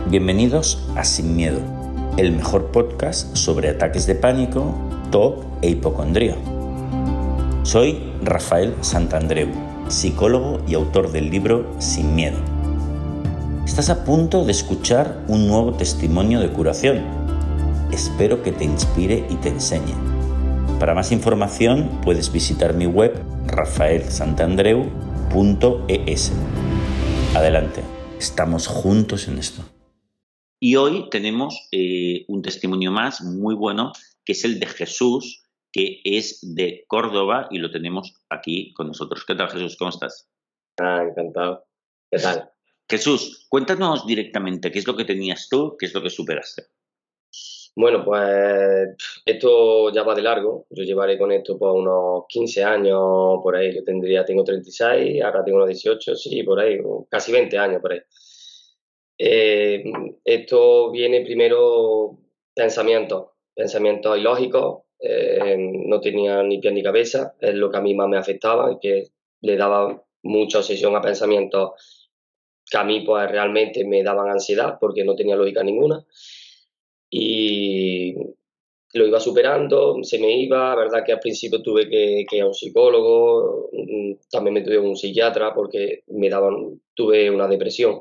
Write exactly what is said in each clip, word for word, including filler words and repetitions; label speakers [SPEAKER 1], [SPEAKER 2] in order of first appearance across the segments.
[SPEAKER 1] Bienvenidos a Sin Miedo, el mejor podcast sobre ataques de pánico, T O C e hipocondría. Soy Rafael Santandreu, psicólogo y autor del libro Sin Miedo. Estás a punto de escuchar un nuevo testimonio de curación. Espero que te inspire y te enseñe. Para más información puedes visitar mi web rafael santandreu punto e s. Adelante, estamos juntos en esto. Y hoy tenemos eh, un testimonio más muy bueno, que es el de Jesús, que es de Córdoba y lo tenemos aquí con nosotros. ¿Qué tal, Jesús? ¿Cómo estás?
[SPEAKER 2] Ah, encantado. ¿Qué tal?
[SPEAKER 1] Jesús, cuéntanos directamente qué es lo que tenías tú, qué es lo que superaste.
[SPEAKER 2] Bueno, pues esto ya va de largo. Yo llevaré con esto por unos quince años por ahí. Yo tendría, tengo treinta y seis, ahora tengo unos dieciocho, sí, por ahí, casi veinte años por ahí. Eh, esto viene primero pensamientos, pensamientos ilógicos. Eh, no tenía ni pie ni cabeza, es lo que a mí más me afectaba y que le daba mucha obsesión a pensamientos que a mí pues realmente me daban ansiedad porque no tenía lógica ninguna. Y lo iba superando, se me iba, verdad que al principio tuve que, que ir a un psicólogo, también me tuve un psiquiatra porque me daban, tuve una depresión.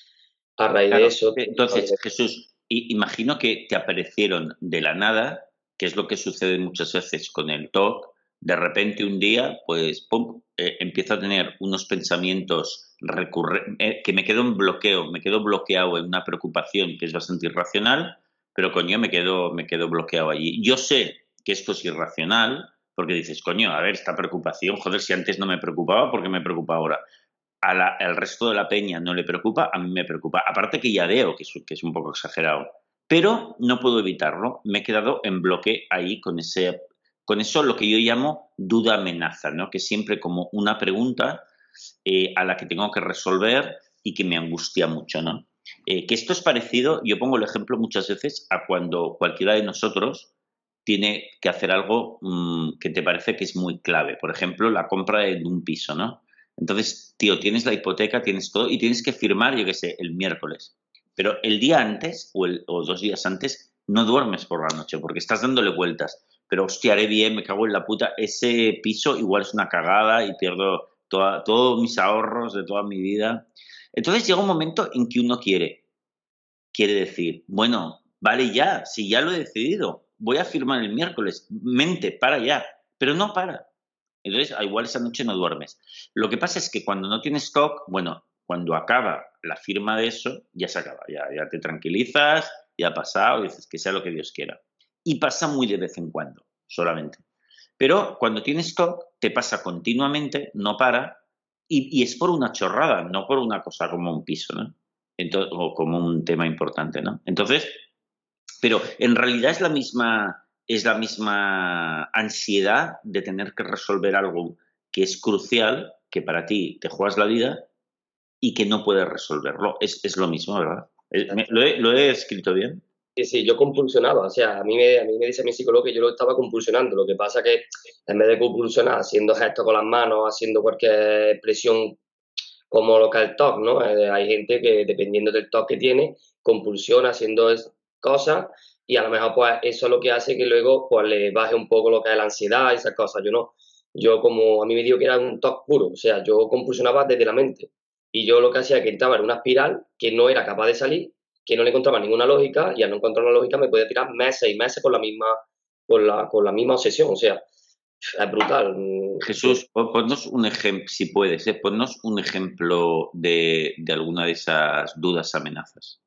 [SPEAKER 2] A raíz
[SPEAKER 1] Claro,
[SPEAKER 2] de eso...
[SPEAKER 1] entonces, Jesús, imagino que te aparecieron de la nada, que es lo que sucede muchas veces con el T O C. De repente un día, pues, pum, eh, empiezo a tener unos pensamientos recurrentes, eh, que me quedo en bloqueo, me quedo bloqueado en una preocupación que es bastante irracional, pero coño, me quedo, me quedo bloqueado allí. Yo sé que esto es irracional, porque dices, coño, a ver, esta preocupación, joder, si antes no me preocupaba, ¿por qué me preocupa ahora? A la, al resto de la peña no le preocupa, a mí me preocupa. Aparte que ya veo que es, que es un poco exagerado. Pero no puedo evitarlo. Me he quedado en bloque ahí con ese, con eso lo que yo llamo duda-amenaza, ¿no? Que siempre como una pregunta eh, a la que tengo que resolver y que me angustia mucho, ¿no? Eh, que esto es parecido, yo pongo el ejemplo muchas veces a cuando cualquiera de nosotros tiene que hacer algo mmm, que te parece que es muy clave. Por ejemplo, la compra de un piso, ¿no? Entonces, tío, tienes la hipoteca, tienes todo y tienes que firmar, yo qué sé, el miércoles. Pero el día antes o, el, o dos días antes no duermes por la noche porque estás dándole vueltas. Pero, hostia, haré bien, me cago en la puta. Ese piso igual es una cagada y pierdo toda, todos mis ahorros de toda mi vida. Entonces llega un momento en que uno quiere, quiere decir, bueno, vale ya, si ya lo he decidido, voy a firmar el miércoles. Mente, para ya. Pero no para. Entonces, igual esa noche no duermes. Lo que pasa es que cuando no tienes T O C, bueno, cuando acaba la firma de eso, ya se acaba, ya, ya te tranquilizas, ya ha pasado, dices que sea lo que Dios quiera. Y pasa muy de vez en cuando, solamente. Pero cuando tienes T O C, te pasa continuamente, no para, y, y es por una chorrada, no por una cosa como un piso, ¿no? Entonces, o como un tema importante, ¿no? Entonces, pero en realidad es la misma... es la misma ansiedad de tener que resolver algo que es crucial, que para ti te juegas la vida y que no puedes resolverlo. Es, es lo mismo, ¿verdad? ¿Lo he, ¿Lo he escrito bien?
[SPEAKER 2] Sí, sí, yo compulsionaba. O sea, a mí, me, a mí me dice mi psicólogo que yo lo estaba compulsionando. Lo que pasa que en vez de compulsionar, haciendo gestos con las manos, haciendo cualquier expresión como lo que es el T O C, ¿no? Eh, hay gente que, dependiendo del T O C que tiene, compulsiona haciendo cosas y a lo mejor pues eso es lo que hace que luego pues le baje un poco lo que es la ansiedad y esas cosas. Yo no, yo como a mí me dijo que era un T O C puro, o sea, yo compulsionaba desde la mente y yo lo que hacía es que entraba en una espiral que no era capaz de salir, que no le encontraba ninguna lógica y al no encontrar una lógica me podía tirar meses y meses con la misma, con la, con la misma obsesión, o sea, es brutal.
[SPEAKER 1] Jesús, ponnos un ejemplo, si puedes, ¿eh? Ponnos un ejemplo de, de alguna de esas dudas, amenazas.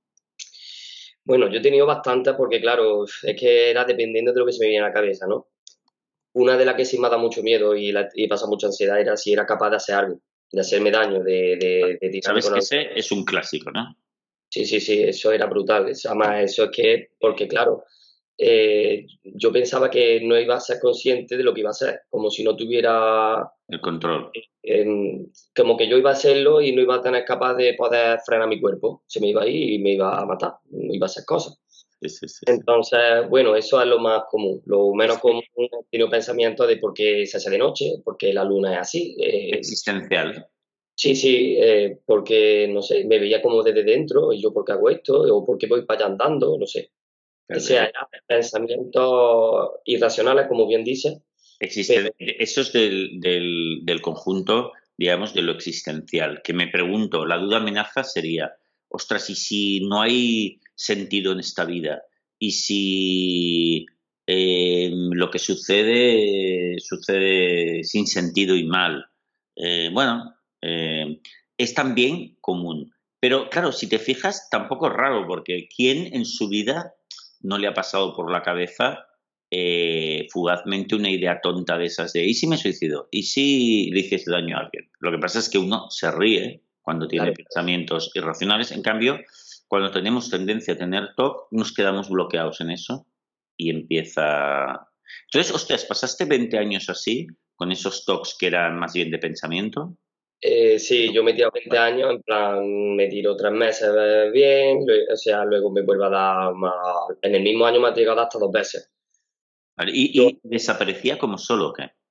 [SPEAKER 2] Bueno, yo he tenido bastantes porque, claro, es que era dependiendo de lo que se me viene a la cabeza, ¿no? Una de las que sí me ha dado mucho miedo y, la, y pasa mucha ansiedad era si era capaz de hacer algo, de hacerme daño, de, de, de tirarme
[SPEAKER 1] Sabes
[SPEAKER 2] con
[SPEAKER 1] que
[SPEAKER 2] algo.
[SPEAKER 1] ese es un clásico, ¿no?
[SPEAKER 2] Sí, sí, sí, eso era brutal. Eso, además, eso es que, porque claro, eh, yo pensaba que no iba a ser consciente de lo que iba a hacer, como si no tuviera...
[SPEAKER 1] El control.
[SPEAKER 2] Eh, como que yo iba a hacerlo y no iba a tener capaz de poder frenar mi cuerpo. Se me iba a ir y me iba a matar, no iba a hacer cosas.
[SPEAKER 1] Sí, sí, sí,
[SPEAKER 2] Entonces, bueno, eso es lo más común. Lo menos
[SPEAKER 1] sí.
[SPEAKER 2] común he tenido pensamientos de por qué se hace de noche, por qué la luna es así. Eh,
[SPEAKER 1] Existencial.
[SPEAKER 2] Sí, sí, eh, porque, no sé, me veía como desde dentro, y yo, ¿por qué hago esto? O ¿por qué voy para allá andando? No sé. O
[SPEAKER 1] Claro,
[SPEAKER 2] sea,
[SPEAKER 1] eh,
[SPEAKER 2] eran pensamientos irracionales, como bien dices, pero
[SPEAKER 1] existe, eso es del, del, del conjunto, digamos, de lo existencial. Que me pregunto, la duda amenaza sería, ostras, ¿y si no hay sentido en esta vida? ¿Y si eh, lo que sucede sucede sin sentido y mal? Eh, bueno, eh, es también común. Pero claro, si te fijas, tampoco es raro, porque ¿quién en su vida no le ha pasado por la cabeza eh, fugazmente una idea tonta de esas de ¿y si me suicido? ¿Y si le hiciese daño a alguien? Lo que pasa es que uno se ríe cuando tiene
[SPEAKER 2] claro,
[SPEAKER 1] pensamientos irracionales. En cambio, cuando tenemos tendencia a tener T O C, nos quedamos bloqueados en eso y empieza... Entonces, hostias, ¿pasaste veinte años así, con esos T O Cs que eran más bien de pensamiento?
[SPEAKER 2] eh, sí, yo me tiro veinte años, en plan, me tiro tres meses eh, bien, lue- o sea, luego me vuelvo a dar más, en el mismo año me ha llegado a dar hasta dos veces.
[SPEAKER 1] Vale, ¿Y,
[SPEAKER 2] Yo,
[SPEAKER 1] y desaparecía como solo o qué?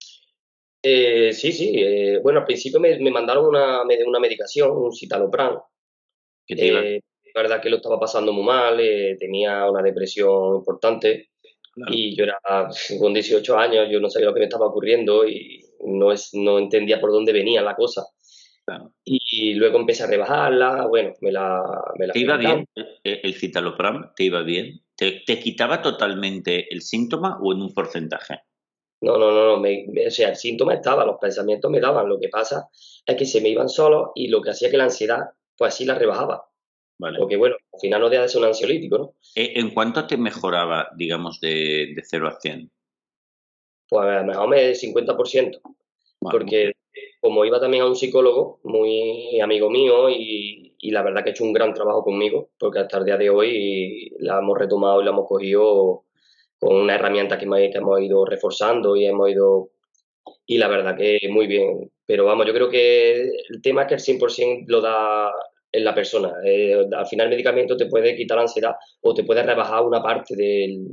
[SPEAKER 2] eh, sí, sí, eh, bueno, al principio me, me mandaron una, me- una medicación, un citalopram.
[SPEAKER 1] Que te iba...
[SPEAKER 2] Eh, la verdad que lo estaba pasando muy mal, eh, tenía una depresión importante
[SPEAKER 1] Claro,
[SPEAKER 2] y yo era con dieciocho años, yo no sabía lo que me estaba ocurriendo y no, es, no entendía por dónde venía la cosa.
[SPEAKER 1] claro.
[SPEAKER 2] Y luego empecé a rebajarla, bueno, me la, me la
[SPEAKER 1] ¿Te
[SPEAKER 2] fui
[SPEAKER 1] iba
[SPEAKER 2] quitando.
[SPEAKER 1] bien eh, el citalopram? ¿Te iba bien? ¿Te, te quitaba totalmente el síntoma o en un porcentaje?
[SPEAKER 2] No, no, no, no, me, me- o sea, el síntoma estaba, los pensamientos me daban, lo que pasa es que se me iban solos y lo que hacía que la ansiedad, pues sí la rebajaba.
[SPEAKER 1] Vale.
[SPEAKER 2] Porque bueno, al final no deja de ser un ansiolítico, ¿no?
[SPEAKER 1] Eh, ¿En cuánto te mejoraba, digamos, de, de cero a cien?
[SPEAKER 2] Pues a lo mejor me cincuenta por ciento.
[SPEAKER 1] Bueno, muy bien.
[SPEAKER 2] Porque como iba también a un psicólogo muy amigo mío y, y la verdad que ha hecho un gran trabajo conmigo, porque hasta el día de hoy la hemos retomado y la hemos cogido con una herramienta que, hemos- que hemos ido reforzando y hemos ido, y la verdad que muy bien. Pero vamos, yo creo que el tema es que el cien por ciento lo da en la persona. Eh, al final el medicamento te puede quitar la ansiedad o te puede rebajar una parte del-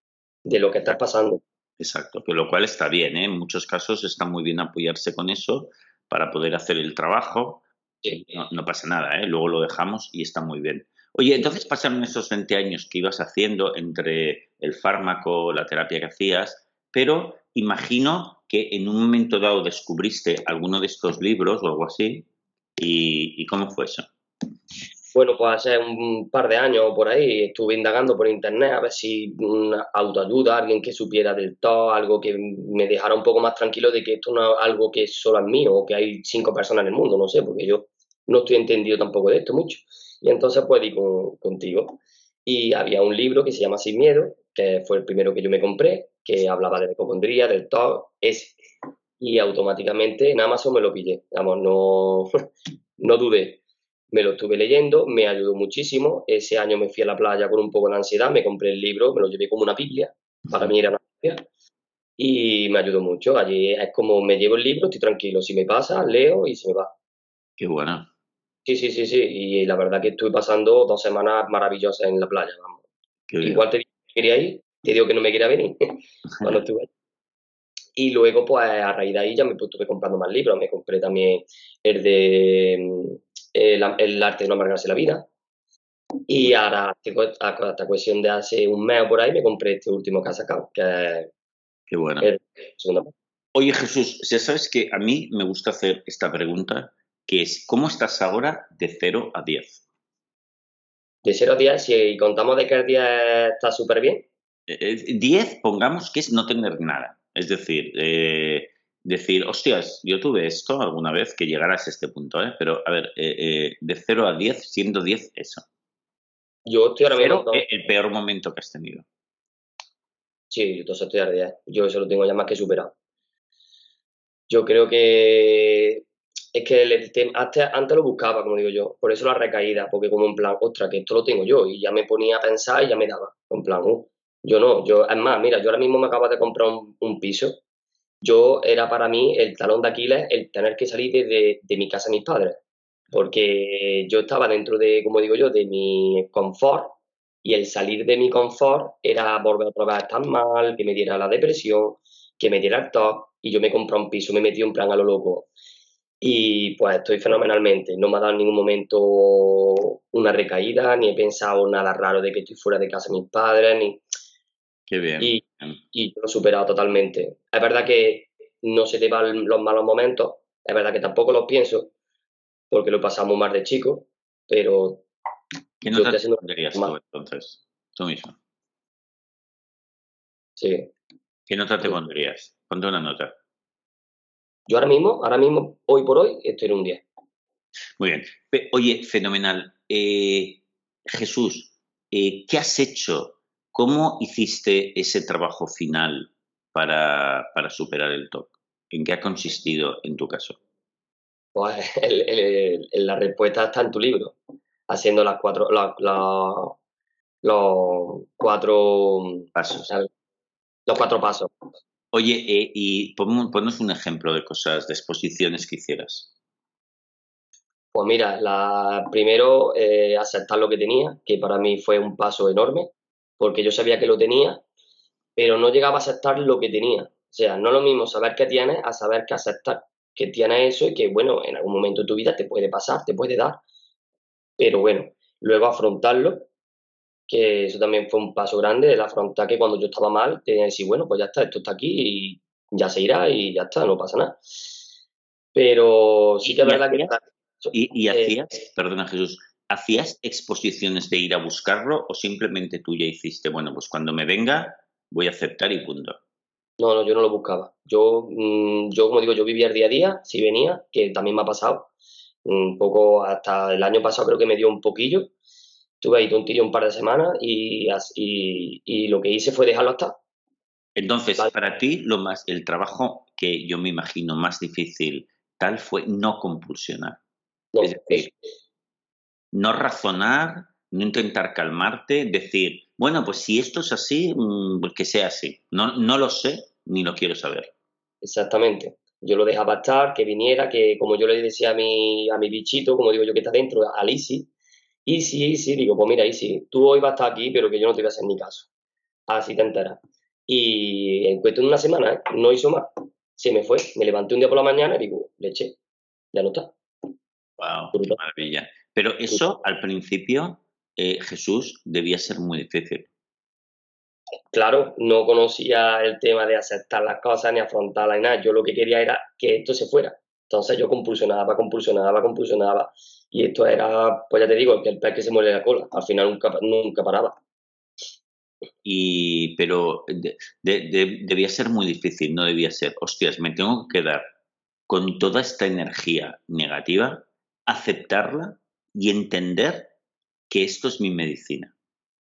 [SPEAKER 2] de lo que estás pasando.
[SPEAKER 1] Exacto, que lo cual está bien, ¿eh? En muchos casos está muy bien apoyarse con eso para poder hacer el trabajo
[SPEAKER 2] Sí,
[SPEAKER 1] y no, no pasa nada, ¿eh? Luego lo dejamos y está muy bien. Oye, entonces pasaron esos veinte años que ibas haciendo entre el fármaco, la terapia que hacías, pero imagino que en un momento dado descubriste alguno de estos libros o algo así, ¿y, y cómo fue eso?
[SPEAKER 2] bueno, pues hace un par de años o por ahí estuve indagando por internet a ver si una autoayuda, alguien que supiera del todo, algo que me dejara un poco más tranquilo de que esto no es algo que solo es mío o que hay cinco personas en el mundo, no sé, porque yo no estoy entendido tampoco de esto mucho. Y entonces pues di con- contigo. Y había un libro que se llama Sin Miedo, que fue el primero que yo me compré, que hablaba de la hipocondría, del T O C, ese. Y automáticamente en Amazon me lo pillé. Vamos, no, no dudé. Me lo estuve leyendo, me ayudó muchísimo. Ese año me fui a la playa con un poco de ansiedad, me compré el libro, me lo llevé como una Biblia. Para mí era una Biblia. Y me ayudó mucho. Allí es como me llevo el libro, estoy tranquilo. Si me pasa, leo y se me va.
[SPEAKER 1] Qué bueno,
[SPEAKER 2] Sí, sí, sí, sí. Y la verdad que estuve pasando dos semanas maravillosas en la playa. Vamos.
[SPEAKER 1] qué bien.
[SPEAKER 2] Igual te dije que quería ir, te digo que no me quería venir cuando estuve. Y luego, pues a raíz de ahí ya me pues, estuve comprando más libros. Me compré también el de mm, el, el arte de no amargarse la vida. Y ahora, tengo esta, esta cuestión de hace un mes o por ahí, me compré este último que ha sacado, que es
[SPEAKER 1] Qué bueno.
[SPEAKER 2] el segunda parte.
[SPEAKER 1] Oye, Jesús, ya sabes que a mí me gusta hacer esta pregunta, que es, ¿cómo estás ahora de cero a diez?
[SPEAKER 2] De cero a diez, si contamos de que el diez está súper bien,
[SPEAKER 1] Eh, eh, diez, pongamos que es no tener nada. Es decir, eh, decir, hostias, yo tuve esto alguna vez que llegaras a este punto, ¿eh? Pero, a ver, eh, eh, de cero a diez, siendo diez eso.
[SPEAKER 2] yo estoy ahora mismo
[SPEAKER 1] Cero,
[SPEAKER 2] entonces,
[SPEAKER 1] eh, el peor momento que has tenido.
[SPEAKER 2] sí, yo entonces estoy a diez. Yo eso lo tengo ya más que superado. Yo creo que es que el tem- antes, antes lo buscaba, como digo yo, por eso la recaída, porque como en plan, ostras, que esto lo tengo yo, y ya me ponía a pensar y ya me daba, en plan, uh, yo no, yo, es más, mira, yo ahora mismo me acabo de comprar un, un piso. Yo era para mí el talón de Aquiles el tener que salir de, de, de mi casa de mis padres, porque yo estaba dentro de, como digo yo, de mi confort y el salir de mi confort era volver otra vez a estar mal, que me diera la depresión, que me diera el T O C y yo me compré un piso, me metí un plan a lo loco. y pues estoy fenomenalmente. No me ha dado en ningún momento una recaída, ni he pensado nada raro de que estoy fuera de casa de mis padres, ni...
[SPEAKER 1] Qué bien.
[SPEAKER 2] y, y lo he superado totalmente. Es verdad que no se te van los malos momentos, es verdad que tampoco los pienso, porque lo he pasado muy mal de chico, pero
[SPEAKER 1] ¿Qué
[SPEAKER 2] yo
[SPEAKER 1] nota
[SPEAKER 2] estoy
[SPEAKER 1] te
[SPEAKER 2] haciendo
[SPEAKER 1] pondrías
[SPEAKER 2] más,
[SPEAKER 1] tú entonces? Tú mismo.
[SPEAKER 2] sí.
[SPEAKER 1] ¿Qué nota te
[SPEAKER 2] Yo,
[SPEAKER 1] pondrías? Ponte una nota.
[SPEAKER 2] yo ahora mismo, ahora mismo, hoy por hoy, estoy en un diez.
[SPEAKER 1] Muy bien. Pe- Oye, fenomenal. Eh, Jesús, eh, ¿qué has hecho? ¿Cómo hiciste ese trabajo final para, para superar el TOC? ¿En qué ha consistido en tu caso?
[SPEAKER 2] Pues el- el- el- la respuesta está en tu libro, haciendo las cuatro, la- la- los cuatro,
[SPEAKER 1] Pasos.
[SPEAKER 2] ¿sabes? Los cuatro pasos.
[SPEAKER 1] Oye, eh, y pon- ponnos un ejemplo de cosas, de exposiciones que hicieras.
[SPEAKER 2] Pues mira, la, primero eh, aceptar lo que tenía, que para mí fue un paso enorme, porque yo sabía que lo tenía, pero no llegaba a aceptar lo que tenía. O sea, no es lo mismo saber que tienes a saber que aceptar que tienes eso y que, bueno, en algún momento de tu vida te puede pasar, te puede dar, pero bueno, luego afrontarlo, que eso también fue un paso grande, el afrontar que cuando yo estaba mal, tenía que decir, bueno, pues ya está, esto está aquí y ya se irá y ya está, no pasa nada. Pero sí que
[SPEAKER 1] ¿Y,
[SPEAKER 2] es
[SPEAKER 1] y
[SPEAKER 2] verdad que
[SPEAKER 1] hacías, y, y
[SPEAKER 2] eh,
[SPEAKER 1] hacías, perdona Jesús, ¿hacías exposiciones de ir a buscarlo o simplemente tú ya hiciste, bueno, pues cuando me venga voy a aceptar y punto?
[SPEAKER 2] no, no, yo no lo buscaba. Yo, mm, yo, como digo, yo vivía el día a día, si venía, que también me ha pasado. Un poco, hasta el año pasado creo que me dio un poquillo. Tuve ahí tontillo un par de semanas y, as- y, y lo que hice fue dejarlo estar.
[SPEAKER 1] Entonces,
[SPEAKER 2] ¿Vale?
[SPEAKER 1] para ti, lo más, el trabajo que yo me imagino más difícil tal fue no compulsionar. Es
[SPEAKER 2] No, eso.
[SPEAKER 1] decir, no razonar, no intentar calmarte, decir, bueno, pues si esto es así, mm, pues que sea así. No, no lo sé ni lo quiero saber.
[SPEAKER 2] Exactamente. Yo lo dejaba estar, que viniera, que como yo le decía a mi, a mi bichito, como digo yo que está dentro, al Easy, Easy, Easy, digo, pues mira, Easy, tú hoy vas a estar aquí, pero que yo no te voy a hacer ni caso. Así te enteras. Y en cuestión de una semana, ¿eh? No hizo más. Se me fue. Me levanté un día por la mañana y digo, leche, ya no está.
[SPEAKER 1] Wow, qué
[SPEAKER 2] Brutal,
[SPEAKER 1] maravilla. Pero
[SPEAKER 2] brutal.
[SPEAKER 1] eso al principio, eh, Jesús, debía ser muy difícil.
[SPEAKER 2] Claro, no conocía el tema de aceptar las cosas ni afrontarlas ni nada. Yo lo que quería era que esto se fuera. Entonces yo compulsionaba, compulsionaba, compulsionaba. Y esto era, pues ya te digo, que el pez que se muere la cola. Al final nunca, nunca paraba.
[SPEAKER 1] Y, pero de- de- de- debía ser muy difícil, no debía ser, hostias, me tengo que quedar con toda esta energía negativa, aceptarla y entender que esto es mi medicina.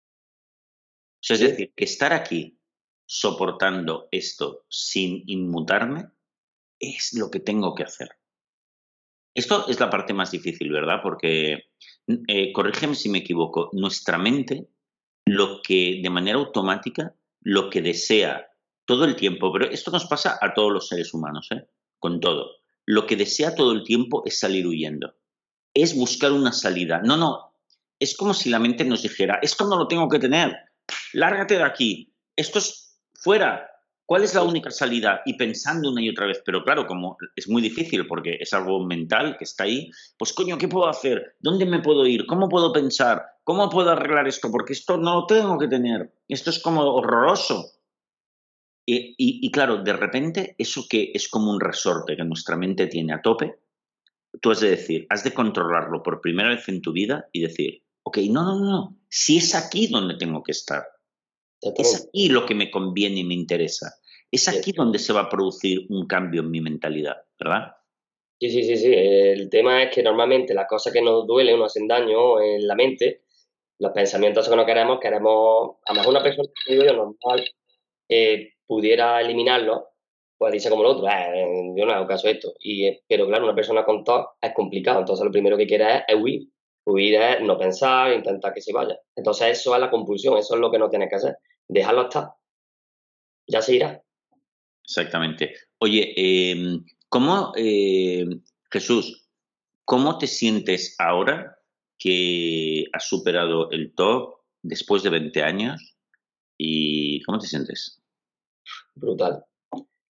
[SPEAKER 1] O sea, es
[SPEAKER 2] Sí,
[SPEAKER 1] decir, que estar aquí soportando esto sin inmutarme es lo que tengo que hacer. Esto es la parte más difícil, ¿verdad? Porque, eh, corrígeme si me equivoco, nuestra mente lo que de manera automática, lo que desea todo el tiempo, pero esto nos pasa a todos los seres humanos, ¿eh? Con todo. Lo que desea todo el tiempo es salir huyendo, es buscar una salida. No, no, es como si la mente nos dijera, esto no lo tengo que tener, lárgate de aquí, esto es fuera, ¿cuál es la
[SPEAKER 2] sí,
[SPEAKER 1] única salida? Y pensando una y otra vez, pero claro, como es muy difícil porque es algo mental que está ahí, pues coño, ¿qué puedo hacer? ¿Dónde me puedo ir? ¿Cómo puedo pensar? ¿Cómo puedo arreglar esto? Porque esto no lo tengo que tener. Esto es como horroroso. Y, y- y claro, de repente, eso que es como un resorte que nuestra mente tiene a tope, tú has de decir, has de controlarlo por primera vez en tu vida y decir, ok, no, no, no, no, si es aquí donde tengo que estar, es
[SPEAKER 2] exactamente.
[SPEAKER 1] aquí lo que me conviene y me interesa, es
[SPEAKER 2] Sí,
[SPEAKER 1] aquí donde se va a producir un cambio en mi mentalidad, ¿verdad?
[SPEAKER 2] sí, sí, sí, sí. El tema es que normalmente las cosas que nos duelen o nos hacen daño en la mente, los pensamientos que no queremos, queremos, a lo mejor una persona, digo yo, normal, eh, pudiera eliminarlo, pues dice como el otro, "Eh, yo no hago caso de esto". Y, eh, pero claro, una persona con TOC es complicado, entonces lo primero que quiere es, es huir. Huir es no pensar, intentar que se vaya. Entonces eso es la compulsión, eso es lo que no tienes que hacer. Dejarlo estar, ya se irá.
[SPEAKER 1] Exactamente. Oye, eh, ¿cómo, eh, Jesús, cómo te sientes ahora que has superado el TOC después de veinte años? ¿Y cómo te sientes?
[SPEAKER 2] Brutal.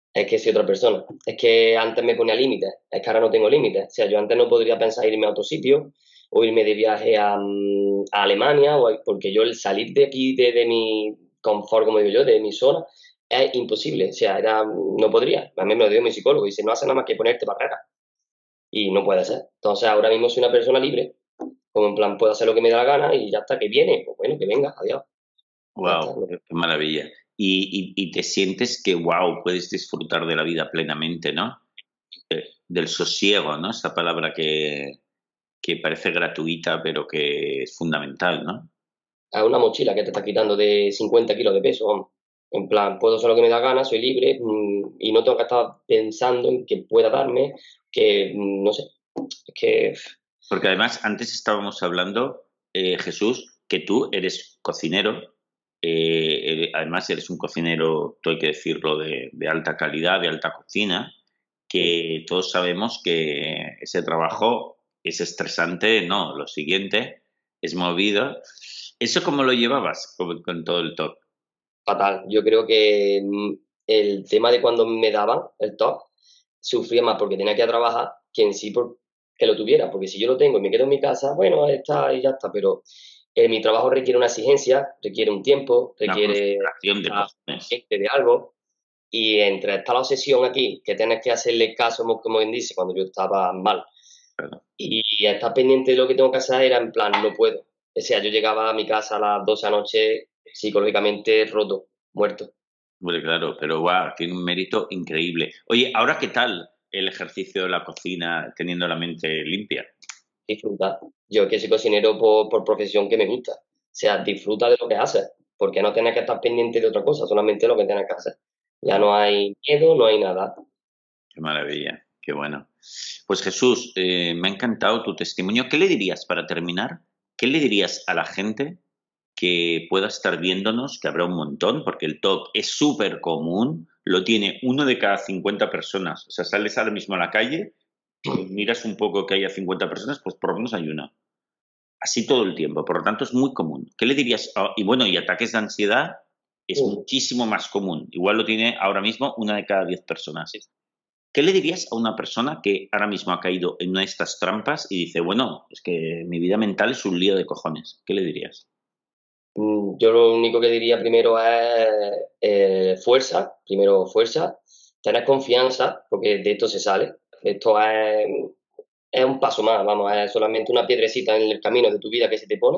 [SPEAKER 2] Es que soy otra persona. Es que antes me ponía límites, es que ahora no tengo límites. O sea, yo antes no podría pensar irme a otro sitio o irme de viaje a, mm, a Alemania, o a- porque yo el salir de aquí, de, de mi confort, como digo yo, de mi zona, es imposible. O sea, era, no podría. A mí me lo dio mi psicólogo y dice, no hace nada más que ponerte barreras. Y no puede ser. Entonces ahora mismo soy una persona libre, como en plan puedo hacer lo que me da la gana y ya está, que viene, pues bueno, que venga, adiós. Ya está.
[SPEAKER 1] Wow,
[SPEAKER 2] No.
[SPEAKER 1] qué qué maravilla. Y, y- y te sientes que, wow, puedes disfrutar de la vida plenamente, ¿no? Eh, del sosiego, ¿no? Esa palabra que, que parece gratuita, pero que es fundamental, ¿no?
[SPEAKER 2] Es una mochila que te está quitando de cincuenta kilos de peso, vamos. En plan, puedo hacer lo que me da gana, soy libre, mm, y no tengo que estar pensando en que pueda darme, que mm, no sé, es que
[SPEAKER 1] Porque además, antes estábamos hablando, eh, Jesús, que tú eres cocinero, eh, eh, además eres un cocinero, tú hay que decirlo, de, de alta calidad, de alta cocina, que todos sabemos que ese trabajo es estresante, no, lo siguiente, es movido. ¿Eso cómo lo llevabas con, con todo el top?
[SPEAKER 2] fatal. Yo creo que mm, el tema de cuando me daban el top, sufría más porque tenía que ir a trabajar que en sí por que lo tuviera, porque si yo lo tengo y me quedo en mi casa, bueno, está y ya está, pero eh, mi trabajo requiere una exigencia, requiere un tiempo,
[SPEAKER 1] Una
[SPEAKER 2] requiere
[SPEAKER 1] concentración de
[SPEAKER 2] estar
[SPEAKER 1] cojones.
[SPEAKER 2] pendiente de algo. Y entre esta la obsesión aquí, que tienes que hacerle caso, como como quien dice, cuando yo estaba mal,
[SPEAKER 1] Claro.
[SPEAKER 2] y estar pendiente de lo que tengo que hacer era en plan, no puedo. O sea, yo llegaba a mi casa a las doce de la noche psicológicamente roto, muerto.
[SPEAKER 1] Hombre, claro, pero guau, tiene un mérito increíble. Oye, ¿ahora qué tal el ejercicio de la cocina teniendo la mente limpia?
[SPEAKER 2] Disfrutar. Yo que soy cocinero por, por profesión que me gusta. O sea, disfruta de lo que haces, porque no tienes que estar pendiente de otra cosa, solamente lo que tienes que hacer. Ya
[SPEAKER 1] Guau,
[SPEAKER 2] no hay miedo, no hay nada.
[SPEAKER 1] qué maravilla, qué bueno. Pues Jesús, eh, me ha encantado tu testimonio. ¿Qué le dirías para terminar? ¿Qué le dirías a la gente que pueda estar viéndonos, que habrá un montón, porque el top es súper común, lo tiene uno de cada cincuenta personas? O sea, sales ahora mismo a la calle, miras un poco que haya cincuenta personas, pues por lo menos hay una. Así todo el tiempo, por lo tanto es muy común. ¿Qué le dirías? Ah, y bueno, y ataques de ansiedad es
[SPEAKER 2] Uh,
[SPEAKER 1] muchísimo más común. Igual lo tiene ahora mismo una de cada diez personas. ¿Qué le dirías a una persona que ahora mismo ha caído en una de estas trampas y dice, bueno, es que mi vida mental es un lío de cojones? ¿Qué le dirías?
[SPEAKER 2] Mm, Yo lo único que diría primero es eh, fuerza, primero fuerza, tener confianza, porque de esto se sale. Esto es, es un paso más, vamos, es solamente una piedrecita en el camino de tu vida que se te pone.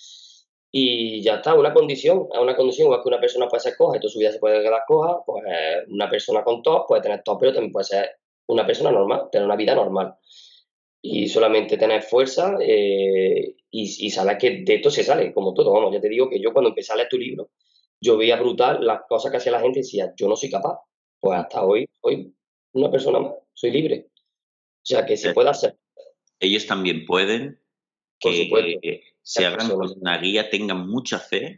[SPEAKER 2] Y ya está, una condición, es una condición, igual que una persona puede ser coja y toda su vida se puede quedar coja, pues eh, una persona con tos puede tener tos, pero también puede ser una persona normal, tener una vida normal. Y solamente tener fuerza eh, y, y saber que de esto se sale, como todo. Vamos, ya te digo que yo cuando empecé a leer tu libro, yo veía brutal las cosas que hacía la gente y decía, yo no soy capaz. Pues hasta hoy soy una persona más, soy libre. O sea, que se
[SPEAKER 1] Eh,
[SPEAKER 2] puede hacer,
[SPEAKER 1] Ellos también pueden,
[SPEAKER 2] por
[SPEAKER 1] que
[SPEAKER 2] supuesto,
[SPEAKER 1] se
[SPEAKER 2] es
[SPEAKER 1] hagan
[SPEAKER 2] persona.
[SPEAKER 1] con una guía, tengan mucha fe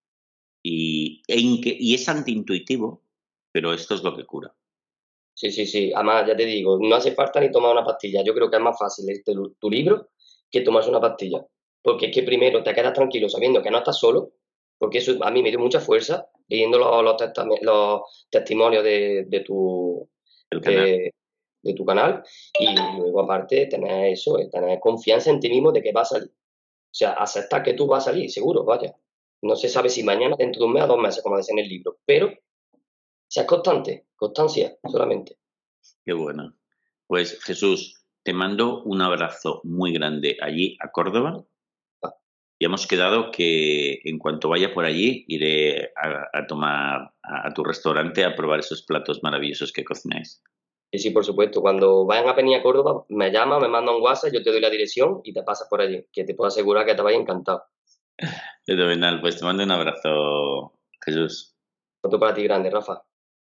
[SPEAKER 1] y, e inque- y es antiintuitivo, pero esto es lo que cura.
[SPEAKER 2] Sí, sí, sí. Además, ya te digo, no hace falta ni tomar una pastilla. Yo creo que es más fácil leerte tu, tu libro que tomarse una pastilla. Porque es que primero te quedas tranquilo sabiendo que no estás solo, porque eso a mí me dio mucha fuerza leyendo los, los, testame- los testimonios de, de tu,
[SPEAKER 1] El canal.
[SPEAKER 2] de, de tu canal. Y luego, aparte, tener eso, eh, tener confianza en ti mismo de que vas a salir. O sea, aceptar que tú vas a salir, seguro, vaya. No se sabe si mañana, dentro de un mes o dos meses, como dice en el libro. Pero seas constante, constancia solamente.
[SPEAKER 1] Qué bueno. Pues Jesús, te mando un abrazo muy grande allí a Córdoba. Y hemos quedado que en cuanto vaya por allí iré a, a tomar a, a tu restaurante a probar esos platos maravillosos que cocináis.
[SPEAKER 2] Sí, sí, por supuesto. Cuando vayan a venir a Córdoba, me llama, me manda un WhatsApp, yo te doy la dirección y te pasas por allí, que te puedo asegurar que te vaya encantado.
[SPEAKER 1] Fenomenal, pues te mando un abrazo, Jesús.
[SPEAKER 2] Otro para ti grande, Rafa.